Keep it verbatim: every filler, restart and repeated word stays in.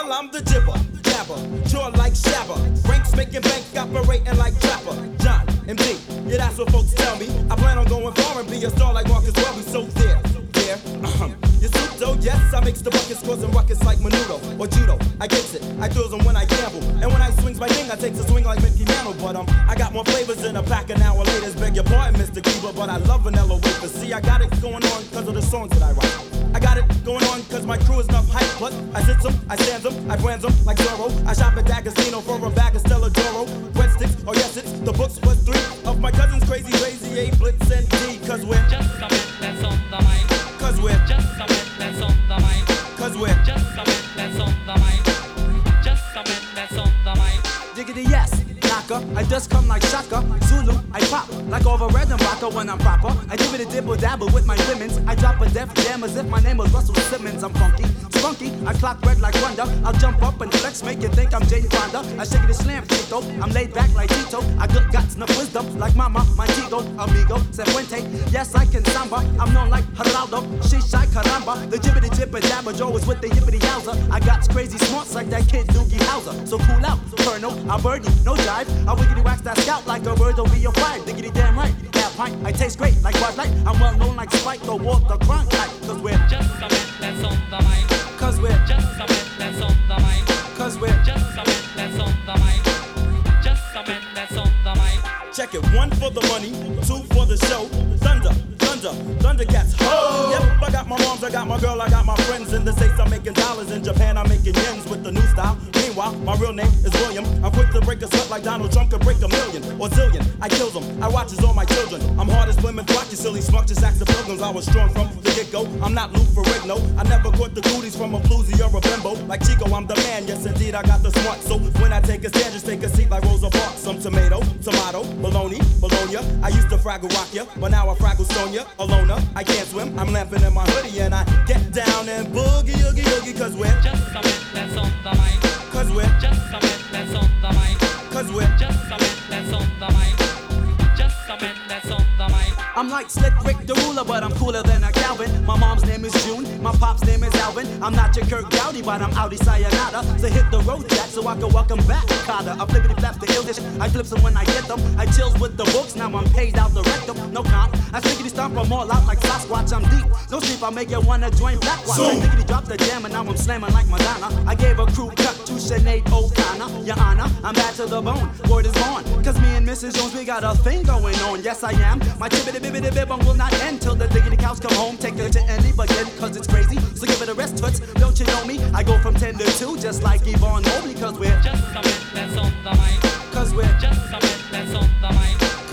Well, I'm the jibber, jabber, jaw like Shabba. Ranks making bank, operating like Trapper. John, M D, yeah, that's what folks tell me. I plan on going far and be a star like Marcus Welby. So there, there, uh-huh. You suit yes, I makes the buckets causing ruckus like Menudo or Judo. I gets it, I throws them when I gamble. And when I swings my thing, I takes a swing like Mickey Mantle. But um, I got more flavors in a pack an hour later. Beg your pardon, Mister Cleaver, but I love vanilla wafers. See, I got it going on because of the songs that I write. I got it going on cause my crew is enough hype. But I sit them, I stand them, I brands them like Zorro. I shop at D'Agostino for a bag of Stella Doro. Breadsticks, oh yes it's the books was three of my cousins crazy, crazy, A, Blitz and D. Cause we're just a bit that's on the mic. Cause we're just a bit that's on the mic. Cause we're just a bit that's on the mic. Just a bit that's on the mic. Diggity yes, knocker, I just come like Shaka. Zulu, I pop like over red and rocker when I'm proper. I give it a dibble dabble with my women's. I drop a def jam as if my name was Russell Simmons. I'm funky, spunky, I clock red like Wonder. I'll jump up and flex, make you think I'm Jane Fonda. I shake it a slam, Tito. I'm laid back like Tito. I got guts, enough wisdom like Mama, Montego, Amigo, Cefuente. Yes, I can samba. I'm known like Geraldo, Shishai Caramba. The jibbity jibber jabber Joe is with the yippity yowza. I got crazy smarts like that kid Doogie Howser. So cool out, Colonel, I'll burn you, no jive. I wiggity wax that scout like a bird over your five. Diggity damn right, that pint. I taste great like Bud Light. I'm well known like Spike or Walter Cronkite. Cause we're just a bit that's on the mic. Cause we're just a bit that's on the mic. Cause we're just a bit that's on the mic. Just a bit that's on the mic. check it, one for the money, two for the show. Thunder, thunder, Thundercats, ho! Yep, I got my moms, I got my girl, I got my friends. In the States, I'm making dollars. In Japan, I'm making yens with the new style. Meanwhile, my real name is William. I'm quick to break a sweat like Donald Trump could break a million or zillion. I kills them, I watches all my children. I'm hard as Plymouth Rock, you silly smart, just ask the pilgrims. I was strong from the get-go. I'm not Lou Ferrigno. I never caught the cooties from a floozy or a bimbo. Like Chico, I'm the man, yes indeed, I got the smart. So when I take a stand, just take a seat like Rosa Parks. Some tomato, tomato, bologna, bologna. I used to fraggle rock ya, but now I fraggle stone ya. Alona, I can't swim, I'm lamping in my hoodie and I get down and boogie, oogie, oogie, cause we're just a bit that's on the mic. Cause we're just a bit that's on the mic. Cause we're just a bit that's on the mic. Just a bit that's on the mic. I'm like Slick Rick the ruler, but I'm cooler than a Calvin. My mom's name is June, my pop's name is Alvin. I'm not your Kirk Dowdy, but I'm Audi Sayonara. So hit the road, Jack, so I can welcome back Carter. I flippity flaps the illness, I flips them when I get them. I chills with the books, now I'm paid out the rectum. No comp, I stickity stomp them all out like Sasquatch, I'm deep. No sleep, I make you wanna join Black Watch. I stickity drop the jam, and now I'm slamming like Madonna. I gave a crew cut to Sinead O'Connor. Your Honor, I'm bad to the bone, word is born. Cause me and Missus Jones, we got a thing going on. Yes, I am. My chibbity bibbity bibbum will not end till the diggity cows come home. Take her to any again, cause it's crazy. So give it a rest, toots. Don't you know me? I go from ten to two, just like Yvonne Mobley, cause we're just a bit that's on the mic. Cause we're just a bit that's on the mic.